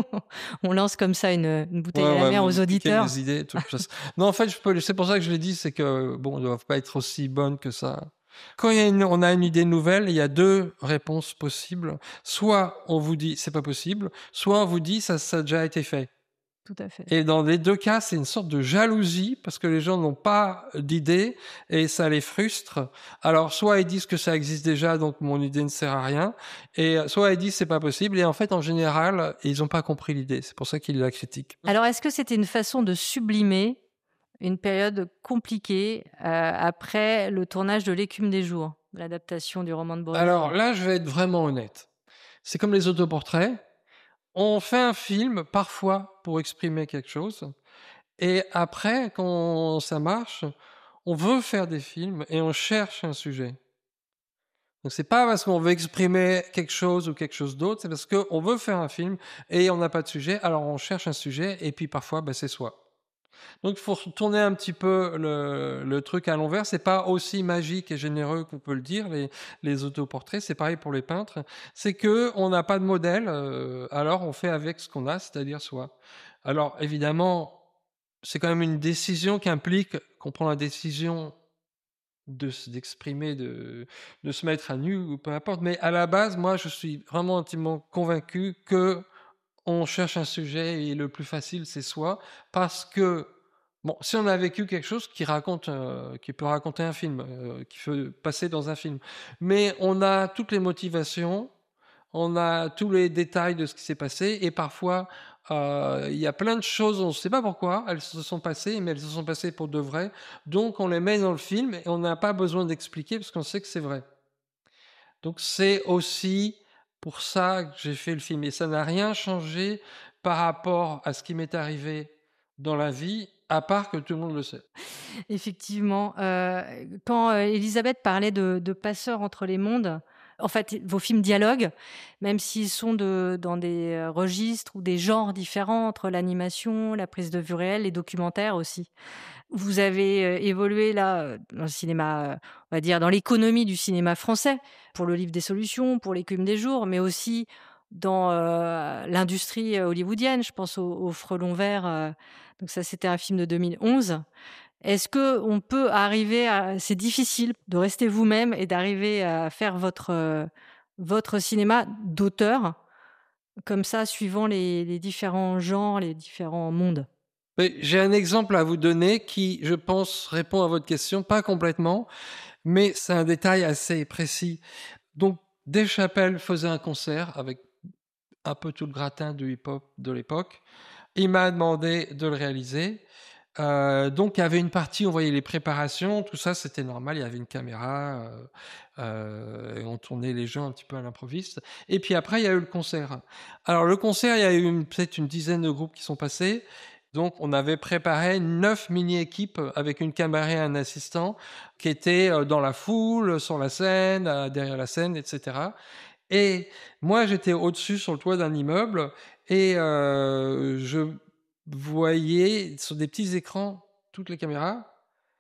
Speaker 8: on lance comme ça une, une bouteille
Speaker 10: ouais,
Speaker 8: à la
Speaker 10: ouais,
Speaker 8: mer aux auditeurs.
Speaker 10: Des idées, tout, non, en fait, je peux, c'est pour ça que je l'ai dit, c'est que bon, elles ne doivent pas être aussi bonnes que ça. Quand il y a une, on a une idée nouvelle, il y a deux réponses possibles. Soit on vous dit c'est pas possible, soit on vous dit ça, ça a déjà été fait.
Speaker 8: Tout à fait.
Speaker 10: Et dans les deux cas, c'est une sorte de jalousie parce que les gens n'ont pas d'idée et ça les frustre. Alors, soit ils disent que ça existe déjà, donc mon idée ne sert à rien, et soit ils disent c'est pas possible. Et en fait, en général, ils n'ont pas compris l'idée. C'est pour ça qu'ils la critiquent.
Speaker 8: Alors, est-ce que c'était une façon de sublimer une période compliquée euh, après le tournage de L'écume des jours, l'adaptation du roman de Baudelaire?
Speaker 10: Alors là, je vais être vraiment honnête. C'est comme les autoportraits. On fait un film, parfois, pour exprimer quelque chose. Et après, quand ça marche, on veut faire des films et on cherche un sujet. Donc, c'est pas parce qu'on veut exprimer quelque chose ou quelque chose d'autre, c'est parce qu'on veut faire un film et on n'a pas de sujet, alors on cherche un sujet et puis parfois, ben, c'est soi. Donc, il faut tourner un petit peu le, le truc à l'envers. C'est pas aussi magique et généreux qu'on peut le dire, les, les autoportraits. C'est pareil pour les peintres. C'est que on n'a pas de modèle, euh, alors on fait avec ce qu'on a, c'est-à-dire soi. Alors, évidemment, c'est quand même une décision qui implique qu'on prend la décision de d'exprimer, de, de se mettre à nu ou peu importe. Mais à la base, moi, je suis vraiment intimement convaincu que on cherche un sujet et le plus facile, c'est soi, parce que, bon, si on a vécu quelque chose qui raconte, euh, qui peut raconter un film, euh, qui peut passer dans un film, mais on a toutes les motivations, on a tous les détails de ce qui s'est passé, et parfois, euh, il y a plein de choses, on ne sait pas pourquoi, elles se sont passées, mais elles se sont passées pour de vrai, donc on les met dans le film, et on n'a pas besoin d'expliquer, parce qu'on sait que c'est vrai. Donc c'est aussi pour ça que j'ai fait le film. Et ça n'a rien changé par rapport à ce qui m'est arrivé dans la vie, à part que tout le monde le sait.
Speaker 8: Effectivement. Euh, quand Elisabeth parlait de, de passeurs entre les mondes, en fait, vos films dialoguent, même s'ils sont de, dans des registres ou des genres différents entre l'animation, la prise de vue réelle, les documentaires aussi. Vous avez euh, évolué là dans le cinéma, euh, on va dire dans l'économie du cinéma français, pour le Livre des solutions, pour L'écume des jours, mais aussi dans euh, l'industrie hollywoodienne. Je pense au, au Frelon vert. Euh, donc ça, c'était un film de deux mille onze. Est-ce que on peut arriver à... C'est difficile de rester vous-même et d'arriver à faire votre euh, votre cinéma d'auteur comme ça, suivant les, les différents genres, les différents mondes.
Speaker 10: J'ai un exemple à vous donner qui, je pense, répond à votre question, pas complètement, mais c'est un détail assez précis. Donc, Dave Chappelle faisait un concert avec un peu tout le gratin du hip-hop de l'époque. Il m'a demandé de le réaliser. Euh, donc, il y avait une partie, on voyait les préparations, tout ça, c'était normal. Il y avait une caméra, euh, euh, et on tournait les gens un petit peu à l'improviste. Et puis après, il y a eu le concert. Alors, le concert, il y a eu une, peut-être une dizaine de groupes qui sont passés. Donc, on avait préparé neuf mini-équipes avec une caméra et un assistant qui étaient dans la foule, sur la scène, derrière la scène, et cetera. Et moi, j'étais au-dessus, sur le toit d'un immeuble, et euh, je voyais sur des petits écrans toutes les caméras.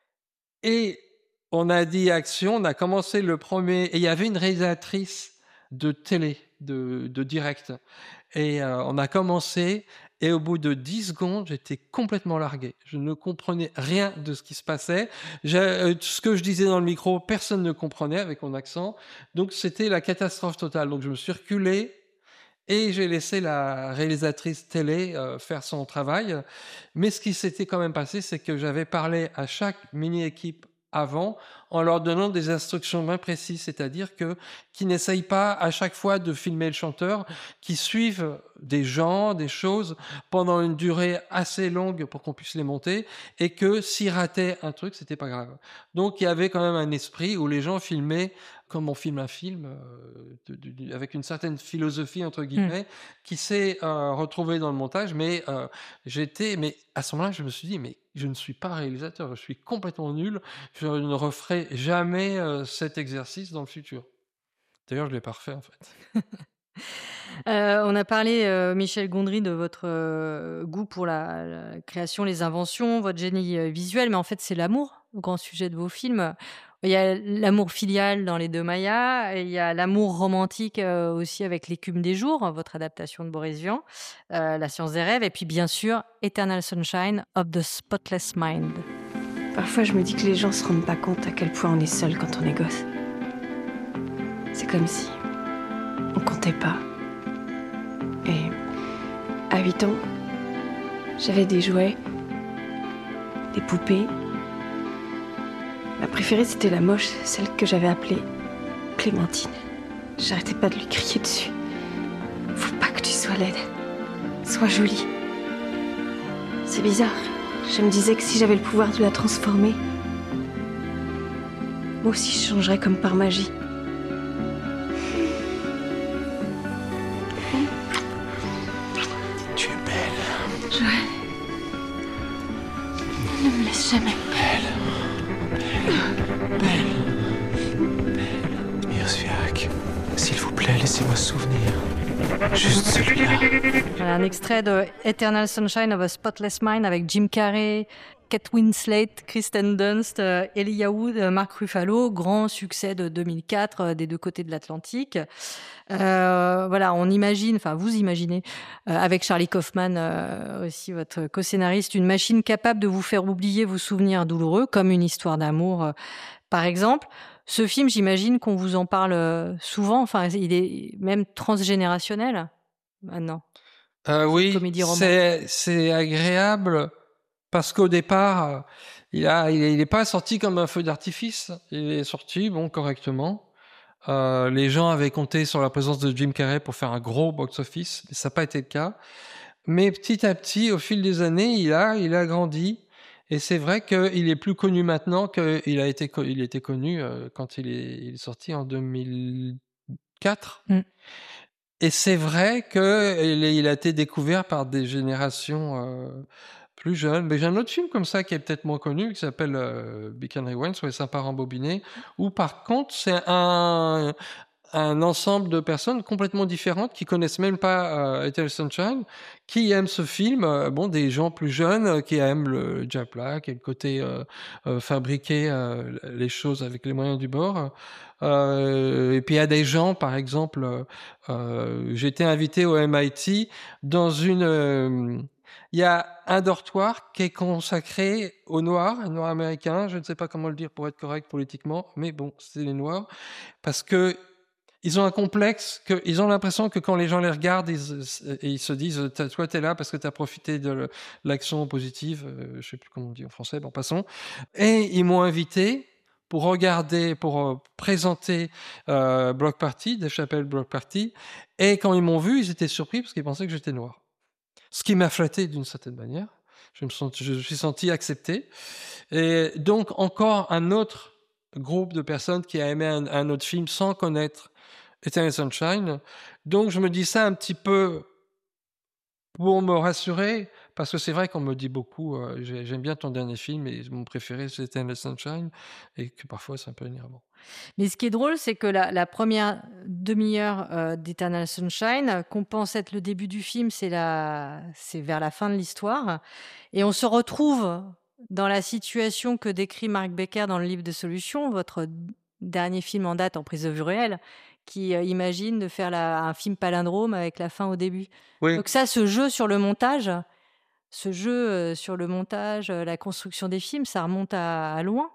Speaker 10: Et on a dit action, on a commencé le premier... Et il y avait une réalisatrice de télé, de, de direct. Et euh, on a commencé... Et au bout de dix secondes, j'étais complètement largué. Je ne comprenais rien de ce qui se passait. J'ai, euh, ce que je disais dans le micro, personne ne comprenait avec mon accent. Donc, c'était la catastrophe totale. Donc, je me suis reculé et j'ai laissé la réalisatrice télé euh, faire son travail. Mais ce qui s'était quand même passé, c'est que j'avais parlé à chaque mini-équipe avant, en leur donnant des instructions bien précises, c'est-à-dire que qu'ils n'essayent pas à chaque fois de filmer le chanteur, qu'ils suivent des gens, des choses pendant une durée assez longue pour qu'on puisse les monter, et que s'ils rataient un truc, c'était pas grave. Donc il y avait quand même un esprit où les gens filmaient comme on filme un film, euh, de, de, avec une certaine philosophie entre guillemets, mmh. qui s'est euh, retrouvée dans le montage. Mais euh, j'étais, mais à ce moment-là, je me suis dit, mais je ne suis pas réalisateur, je suis complètement nul, je ne referai jamais euh, cet exercice dans le futur. D'ailleurs, je l'ai pas refait en fait.
Speaker 8: Euh, on a parlé, euh, Michel Gondry, de votre euh, goût pour la, la création, les inventions, votre génie euh, visuel, mais en fait, c'est l'amour, le grand sujet de vos films. Il y a l'amour filial dans Les Deux Mayas, et il y a l'amour romantique euh, aussi avec L'écume des jours, votre adaptation de Boris Vian, euh, La science des rêves, et puis bien sûr, Eternal Sunshine of the Spotless Mind.
Speaker 12: Parfois, je me dis que les gens se rendent pas compte à quel point on est seul quand on est gosse. C'est comme si on comptait pas. Et à huit ans, j'avais des jouets, des poupées. Ma préférée, c'était la moche, celle que j'avais appelée Clémentine. J'arrêtais pas de lui crier dessus. Faut pas que tu sois laide. Sois jolie. C'est bizarre. Je me disais que si j'avais le pouvoir de la transformer, moi aussi je changerais comme par magie.
Speaker 2: Tu es belle.
Speaker 12: Joël. Ne me laisse jamais.
Speaker 2: Belle. Belle. Belle. Belle. Mirsviak, s'il vous plaît, laissez-moi se souvenir. Juste celui-là.
Speaker 8: Voilà, un extrait de Eternal Sunshine of a Spotless Mind avec Jim Carrey, Kate Winslet, Kristen Dunst, euh, Elijah Wood, euh, Mark Ruffalo, grand succès de deux mille quatre euh, des deux côtés de l'Atlantique. Euh, voilà, on imagine, enfin vous imaginez, euh, avec Charlie Kaufman euh, aussi, votre co-scénariste, une machine capable de vous faire oublier vos souvenirs douloureux, comme Une histoire d'amour, euh, par exemple. Ce film, j'imagine qu'on vous en parle souvent, enfin il est même transgénérationnel maintenant.
Speaker 10: Euh, oui, c'est, c'est agréable parce qu'au départ, il a, il est, il est pas sorti comme un feu d'artifice. Il est sorti, bon, correctement. Euh, les gens avaient compté sur la présence de Jim Carrey pour faire un gros box-office, mais ça n'a pas été le cas. Mais petit à petit, au fil des années, il a, il a grandi. Et c'est vrai qu'il est plus connu maintenant qu'il a été, il était connu euh, quand il est, il est sorti en deux mille quatre. Mm. Et c'est vrai qu'il il a été découvert par des générations euh, plus jeunes. Mais j'ai un autre film comme ça qui est peut-être moins connu, qui s'appelle euh, Beak and Rewind, sur les cinq parents bobinés, où par contre c'est un, un ensemble de personnes complètement différentes qui connaissent même pas euh, Eternal Sunshine, qui aiment ce film. Euh, bon, des gens plus jeunes euh, qui aiment le Japla, qui est le côté euh, euh, fabriquer euh, les choses avec les moyens du bord. Euh, et puis il y a des gens, par exemple, euh, j'ai été invité au M I T dans une... Euh, il y a un dortoir qui est consacré aux Noirs, aux Noirs américains, je ne sais pas comment le dire pour être correct politiquement, mais bon, c'est les Noirs, parce que ils ont un complexe, que, ils ont l'impression que quand les gens les regardent, ils, ils se disent « toi, t'es là parce que t'as profité de l'action positive euh, », je sais plus comment on dit en français, bon, passons. Et ils m'ont invité pour regarder, pour euh, présenter euh, Block Party, Dave Chappelle Block Party, et quand ils m'ont vu, ils étaient surpris parce qu'ils pensaient que j'étais noir. Ce qui m'a flatté d'une certaine manière. Je me, sens, je me suis senti accepté. Et donc, encore un autre groupe de personnes qui a aimé un, un autre film sans connaître Eternal Sunshine. Donc, je me dis ça un petit peu pour me rassurer, parce que c'est vrai qu'on me dit beaucoup euh, j'ai- j'aime bien ton dernier film et mon préféré c'est Eternal Sunshine, et que parfois c'est un peu énervant.
Speaker 8: Mais ce qui est drôle, c'est que la, la première demi-heure euh, d'Eternal Sunshine, qu'on pense être le début du film, c'est la, c'est vers la fin de l'histoire, et on se retrouve dans la situation que décrit Mark Becker dans le livre de Solutions, votre dernier film en date en prise de vue réelle, qui euh, imagine de faire la- un film palindrome avec la fin au début.
Speaker 10: Oui.
Speaker 8: Donc ça, ce jeu sur le montage, ce jeu euh, sur le montage, euh, la construction des films, ça remonte à, à loin.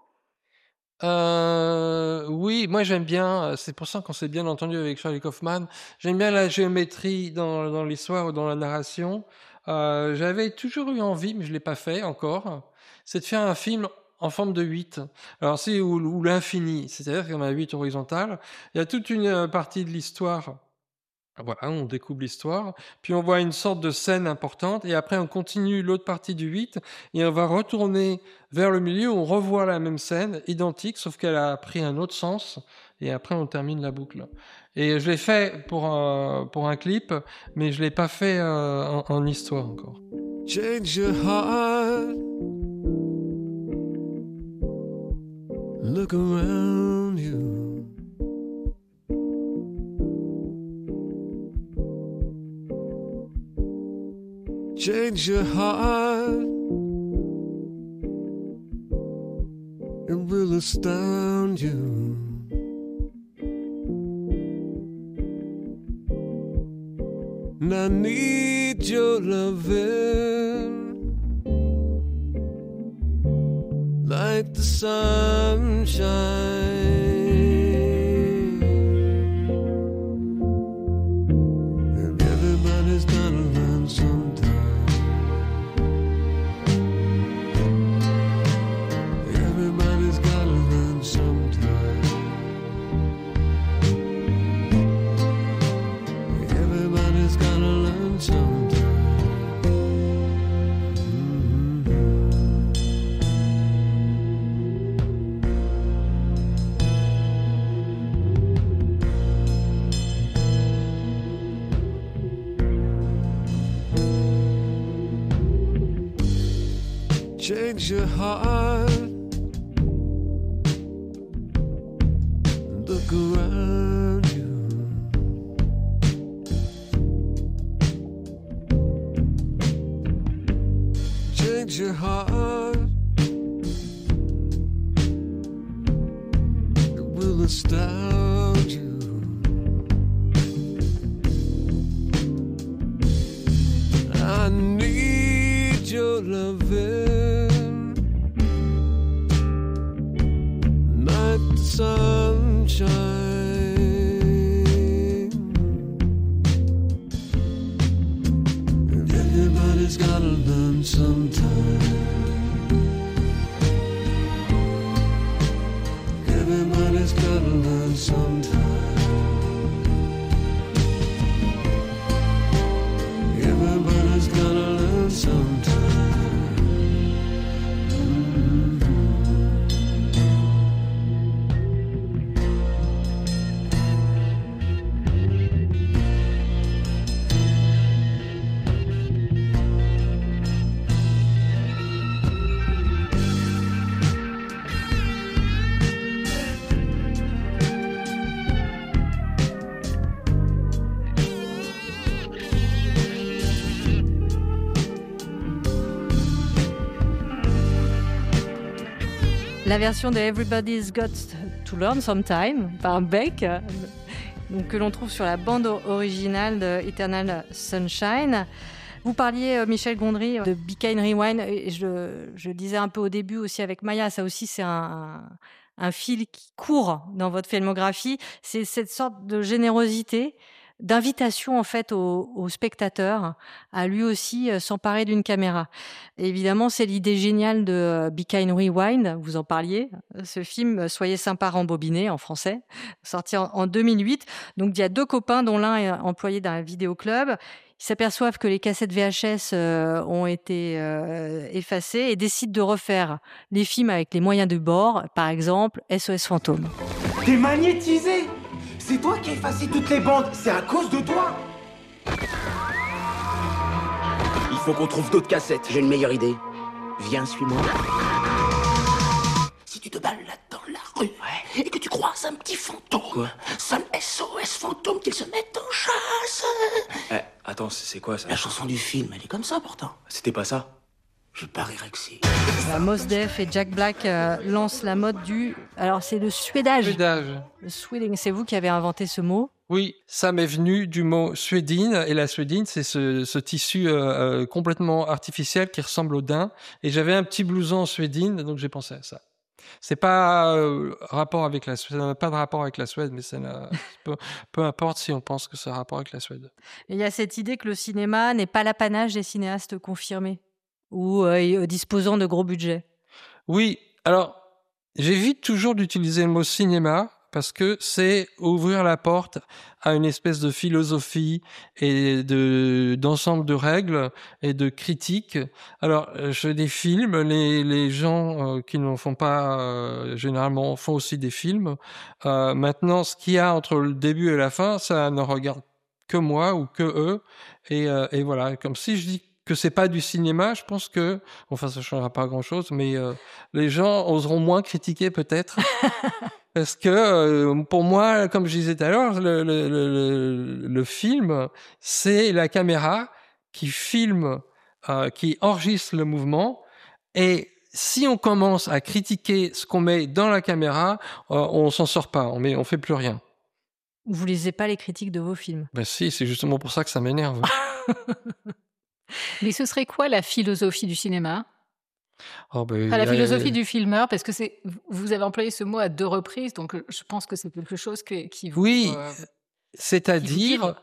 Speaker 10: Euh, oui, moi j'aime bien, euh, c'est pour ça qu'on s'est bien entendu avec Charlie Kaufman, j'aime bien la géométrie dans, dans l'histoire ou dans la narration. Euh, j'avais toujours eu envie, mais je ne l'ai pas fait encore, c'est de faire un film en forme de huit. Alors c'est ou, ou l'infini, c'est-à-dire qu'on a huit horizontales, il y a toute une euh, partie de l'histoire. Voilà, on découvre l'histoire, puis on voit une sorte de scène importante, et après on continue l'autre partie du huit, et on va retourner vers le milieu, on revoit la même scène, identique, sauf qu'elle a pris un autre sens, et après on termine la boucle. Et je l'ai fait pour un, pour un clip, mais je l'ai pas fait euh, en, en histoire encore.
Speaker 2: Change your heart. Look around you. Change your heart. It will astound you. And I need your loving like the sunshine. And everybody's gotta learn sometime. Everybody's gotta learn sometime. Everybody's gotta learn sometime. Change your heart. Look around you. Change your heart. It will astound you. I need your loving. Sunshine. Everybody's gotta learn sometime. Everybody's gotta learn sometime. Everybody's gotta learn sometime.
Speaker 8: La version de Everybody's Got to Learn Sometime par Beck, donc, que l'on trouve sur la bande originale de Eternal Sunshine. Vous parliez, Michel Gondry, de Be Kind Rewind, et je, je le disais un peu au début aussi avec Maya, ça aussi c'est un, un fil qui court dans votre filmographie, c'est cette sorte de générosité, d'invitation en fait au, au spectateur à lui aussi euh, s'emparer d'une caméra. Et évidemment, c'est l'idée géniale de euh, Be Kind Rewind, vous en parliez, ce film Soyez sympa rembobiné en français, sorti en, en deux mille huit. Donc il y a deux copains dont l'un est employé d'un vidéoclub. Ils s'aperçoivent que les cassettes V H S euh, ont été euh, effacées et décident de refaire les films avec les moyens du bord, par exemple S O S Fantôme.
Speaker 13: T'es magnétisé! C'est toi qui as effacé toutes les bandes, c'est à cause de toi!
Speaker 14: Il faut qu'on trouve d'autres cassettes. J'ai une meilleure idée. Viens, suis-moi. Si tu te balades dans la rue ouais. et que tu croises un petit fantôme, quoi? Sonne S O S Fantôme qu'il se mette en chasse.
Speaker 15: Eh, attends, c'est quoi ça?
Speaker 14: La chanson du film, elle est comme ça pourtant.
Speaker 15: C'était pas ça?
Speaker 14: Je parierais que si.
Speaker 8: Bah, Mos Def et Jack Black euh, lancent la mode du... Alors, c'est le suédage.
Speaker 10: Suédage.
Speaker 8: Le suéding, c'est vous qui avez inventé ce mot.
Speaker 10: Oui, ça m'est venu du mot suédine, et la suédine, c'est ce, ce tissu euh, euh, complètement artificiel qui ressemble au daim, et j'avais un petit blouson en suédine, donc j'ai pensé à ça. C'est pas euh, rapport avec la Suède, ça n'a pas de rapport avec la Suède, mais ça n'a, peu, peu importe si on pense que ça a rapport avec la Suède.
Speaker 8: Et il y a cette idée que le cinéma n'est pas l'apanage des cinéastes confirmés ou euh, disposant de gros budgets.
Speaker 10: Oui, alors j'évite toujours d'utiliser le mot cinéma parce que c'est ouvrir la porte à une espèce de philosophie et de d'ensemble de règles et de critiques. Alors, je des films, les les gens euh, qui n'en font pas euh, généralement font aussi des films. Euh, maintenant, ce qu'il y a entre le début et la fin, ça ne regarde que moi ou que eux. Et, euh, et voilà, comme si je dis que c'est pas du cinéma, je pense que, enfin, ça changera pas grand-chose, mais euh, les gens oseront moins critiquer peut-être. Parce que euh, pour moi, comme je disais tout à l'heure, le, le, le, le film, c'est la caméra qui filme, euh, qui enregistre le mouvement. Et si on commence à critiquer ce qu'on met dans la caméra, euh, on s'en sort pas, on met, on fait plus rien.
Speaker 8: Vous lisez pas les critiques de vos films?
Speaker 10: Ben si, c'est justement pour ça que ça m'énerve.
Speaker 9: Mais ce serait quoi la philosophie du cinéma?
Speaker 10: Oh ben,
Speaker 9: Enfin, la
Speaker 10: euh,
Speaker 9: philosophie du filmeur, parce que c'est, vous avez employé ce mot à deux reprises, donc je pense que c'est quelque chose qui, qui vous...
Speaker 10: Oui,
Speaker 9: euh,
Speaker 10: c'est-à-dire...
Speaker 9: qui vous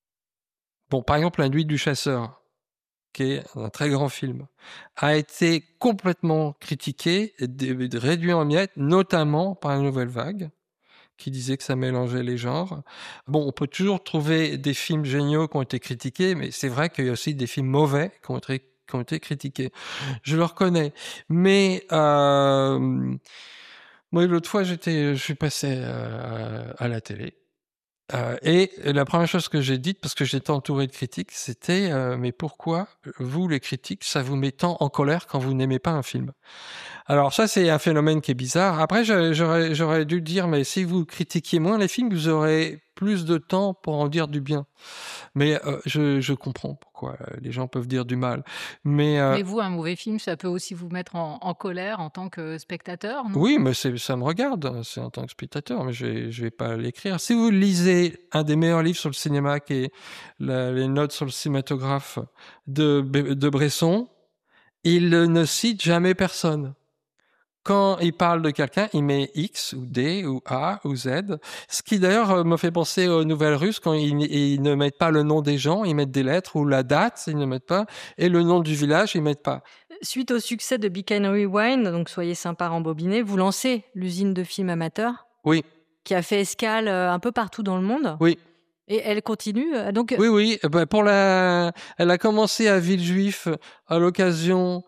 Speaker 10: Bon, par exemple, La Nuit du Chasseur, qui est un très grand film, a été complètement critiqué et d- réduit en miettes, notamment par la Nouvelle Vague, qui disait que ça mélangeait les genres. Bon, on peut toujours trouver des films géniaux qui ont été critiqués, mais c'est vrai qu'il y a aussi des films mauvais qui ont été qui ont été critiqués. Je le reconnais. Mais euh, moi, l'autre fois, j'étais, je suis passé euh, à la télé. Euh, et la première chose que j'ai dite, parce que j'étais entouré de critiques, c'était euh, mais pourquoi vous, les critiques, ça vous met tant en colère quand vous n'aimez pas un film? Alors ça, c'est un phénomène qui est bizarre. Après, j'aurais, j'aurais dû dire, mais si vous critiquiez moins les films, vous aurez plus de temps pour en dire du bien. Mais euh, je, je comprends pourquoi les gens peuvent dire du mal. Mais, euh,
Speaker 9: Mais vous, un mauvais film, ça peut aussi vous mettre en, en colère en tant que spectateur, non?
Speaker 10: oui, mais c'est, ça me regarde, c'est en tant que spectateur, mais je vais, je vais pas l'écrire. Si vous lisez un des meilleurs livres sur le cinéma, qui est la, les notes sur le cinématographe de, de Bresson, il ne cite jamais personne. Quand il parle de quelqu'un, il met X ou D ou A ou Z. Ce qui d'ailleurs me fait penser aux nouvelles russes, quand ils, ils ne mettent pas le nom des gens, ils mettent des lettres, ou la date, ils ne mettent pas, et le nom du village, ils mettent pas.
Speaker 8: Suite au succès de Be Kind Rewind, donc Soyez sympa rembobiné, vous lancez l'usine de films amateurs.
Speaker 10: Oui.
Speaker 8: Qui a fait escale un peu partout dans le monde.
Speaker 10: Oui.
Speaker 8: Et elle continue, donc...
Speaker 10: Oui, oui. Ben pour la, elle a commencé à Villejuif à l'occasion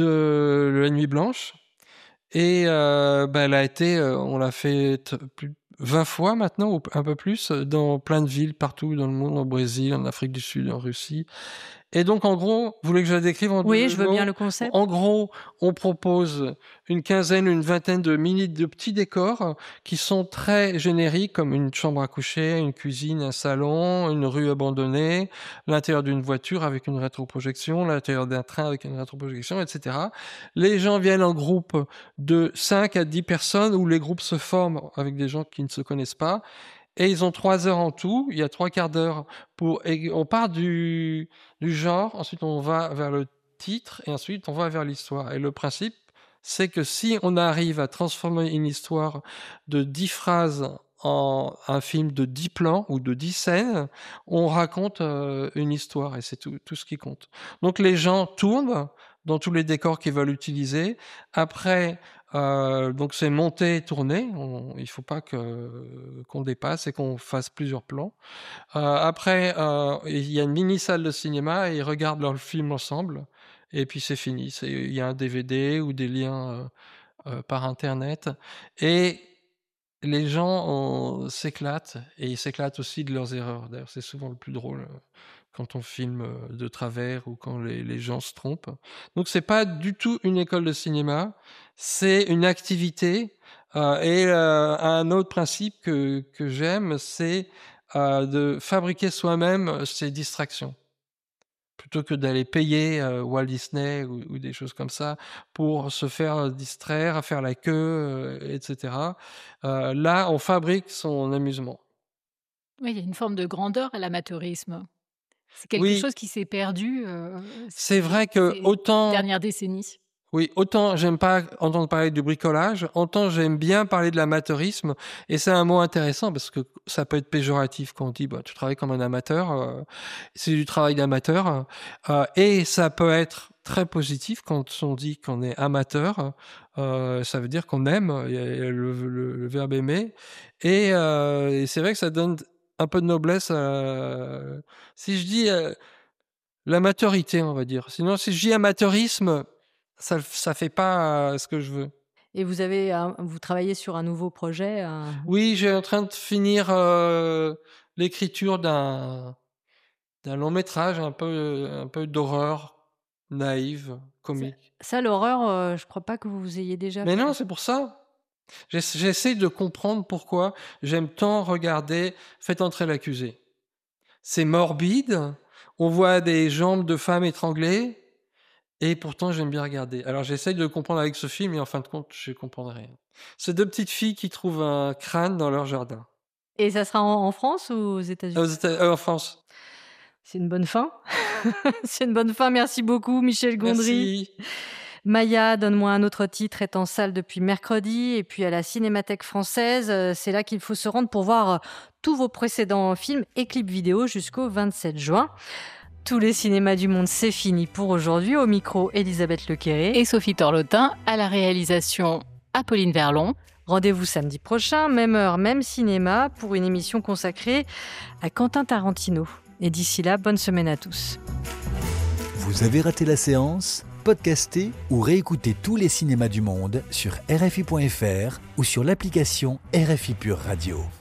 Speaker 10: de La Nuit Blanche. Et euh, ben elle a été, euh, on l'a fait t- plus vingt fois maintenant, ou un peu plus, dans plein de villes partout dans le monde, au Brésil, en Afrique du Sud, en Russie. Et donc, en gros, vous voulez que je la décrive en deux mots?
Speaker 8: Oui, je veux bien le concept.
Speaker 10: En gros, on propose une quinzaine, une vingtaine de mini, de petits décors qui sont très génériques, comme une chambre à coucher, une cuisine, un salon, une rue abandonnée, l'intérieur d'une voiture avec une rétroprojection, l'intérieur d'un train avec une rétroprojection, et cetera. Les gens viennent en groupe de cinq à dix personnes, où les groupes se forment avec des gens qui ne se connaissent pas. Et ils ont trois heures en tout. Il y a trois quarts d'heure pour. Et on part du du genre. Ensuite, on va vers le titre et ensuite on va vers l'histoire. Et le principe, c'est que si on arrive à transformer une histoire de dix phrases en un film de dix plans ou de dix scènes, on raconte euh, une histoire et c'est tout tout ce qui compte. Donc les gens tournent dans tous les décors qu'ils veulent utiliser. Après, Euh, donc c'est monter, tourner. On, il faut pas que qu'on dépasse et qu'on fasse plusieurs plans. Euh, après, euh, il y a une mini salle de cinéma et ils regardent leur film ensemble. Et puis c'est fini. C'est, il y a un D V D ou des liens euh, euh, par internet et les gens on, s'éclatent et ils s'éclatent aussi de leurs erreurs. D'ailleurs, c'est souvent le plus drôle euh, quand on filme euh, de travers ou quand les, les gens se trompent. Donc c'est pas du tout une école de cinéma, c'est une activité. Euh, et euh, un autre principe que que j'aime, c'est euh, de fabriquer soi-même ses distractions. Plutôt que d'aller payer euh, Walt Disney ou, ou des choses comme ça pour se faire distraire, faire la queue, euh, et cetera. Euh, là, on fabrique son amusement.
Speaker 9: Oui, il y a une forme de grandeur à l'amateurisme. C'est quelque
Speaker 10: Oui.
Speaker 9: chose qui s'est perdu euh,
Speaker 10: C'est vrai que
Speaker 9: ces
Speaker 10: autant...
Speaker 9: dernières décennies.
Speaker 10: Oui, autant j'aime pas entendre parler du bricolage, autant j'aime bien parler de l'amateurisme. Et c'est un mot intéressant parce que ça peut être péjoratif quand on dit bah, tu travailles comme un amateur, euh, c'est du travail d'amateur. Euh, et ça peut être très positif quand on dit qu'on est amateur. Euh, ça veut dire qu'on aime, il y a le, le, le verbe aimer. Et, euh, et c'est vrai que ça donne un peu de noblesse à... Si je dis euh, l'amateurité, on va dire. Sinon, si je dis amateurisme... Ça ça fait pas euh, ce que je veux.
Speaker 8: Et vous avez un- vous travaillez sur un nouveau projet un-
Speaker 10: Oui, j'ai en train de finir euh, l'écriture d'un d'un long métrage un peu un peu d'horreur naïve, comique.
Speaker 8: Ça, l'horreur, euh, je crois pas que vous ayez déjà
Speaker 10: Mais
Speaker 8: fait.
Speaker 10: non, c'est pour ça. J'essa- J'essaie de comprendre pourquoi j'aime tant regarder Faites entrer l'accusé. C'est morbide, on voit des jambes de femmes étranglées. Et pourtant, j'aime bien regarder. Alors, j'essaye de comprendre avec ce film, et en fin de compte, je ne comprends rien. C'est deux petites filles qui trouvent un crâne dans leur jardin.
Speaker 8: Et ça sera en, en France ou aux États-Unis?
Speaker 10: Aux Éta- euh, en France.
Speaker 8: C'est une bonne fin. C'est une bonne fin. Merci beaucoup, Michel Gondry.
Speaker 10: Merci.
Speaker 8: Maya, donne-moi un autre titre, est en salle depuis mercredi. Et puis à la Cinémathèque française, euh, c'est là qu'il faut se rendre pour voir euh, tous vos précédents films et clips vidéo jusqu'au vingt-sept juin. Tous les cinémas du monde, c'est fini pour aujourd'hui. Au micro, Elisabeth Lequéré.
Speaker 9: Et Sophie Torlotin, à la réalisation, Apolline Verlon.
Speaker 8: Rendez-vous samedi prochain, même heure, même cinéma, pour une émission consacrée à Quentin Tarantino. Et d'ici là, bonne semaine à tous.
Speaker 3: Vous avez raté la séance? Podcastez ou réécoutez tous les cinémas du monde sur R F I point F R ou sur l'application R F I Pure Radio.